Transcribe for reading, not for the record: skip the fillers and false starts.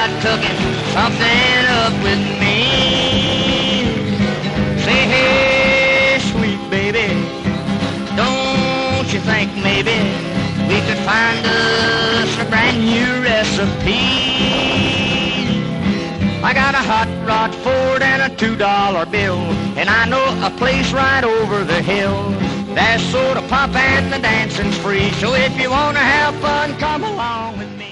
about cooking something up with me. Say, hey, sweet baby, don't you think maybe we could find us a brand new recipe? I got a hot rod Ford and a $2 bill, and I know a place right over the hill. There's soda pop and the dancing's free, so if you want to have fun, come along with me.